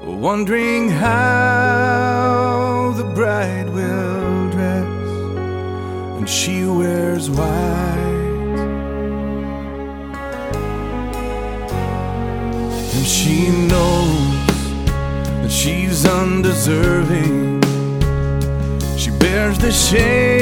wondering how the bride will dress, and she wears white, and she knows that she's undeserving. She bears the shame